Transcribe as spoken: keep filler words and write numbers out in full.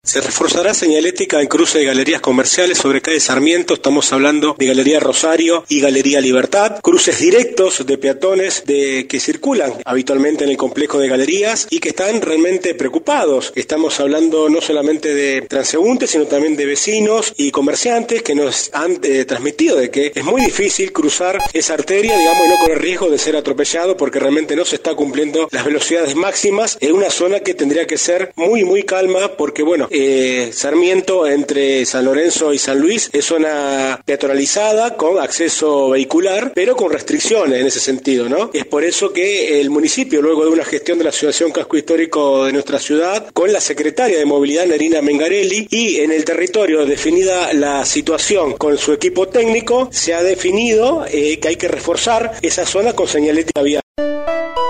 Se reforzará señalética en cruce de galerías comerciales sobre calle Sarmiento, estamos hablando de Galería Rosario y Galería Libertad, cruces directos de peatones de, que circulan habitualmente en el complejo de galerías y que están realmente preocupados. Estamos hablando no solamente de transeúntes, sino también de vecinos y comerciantes que nos han eh, transmitido de que es muy difícil cruzar esa arteria, digamos, y no correr riesgo de ser atropellado porque realmente no se está cumpliendo las velocidades máximas en una zona que tendría que ser muy, muy calma porque, bueno, Eh, Sarmiento entre San Lorenzo y San Luis es zona peatonalizada con acceso vehicular, pero con restricciones en ese sentido, ¿no? Es por eso que el municipio, luego de una gestión de la Asociación Casco Histórico de nuestra ciudad, con la secretaria de Movilidad, Nerina Mengarelli, y en el territorio definida la situación con su equipo técnico, se ha definido eh, que hay que reforzar esa zona con señalética vial.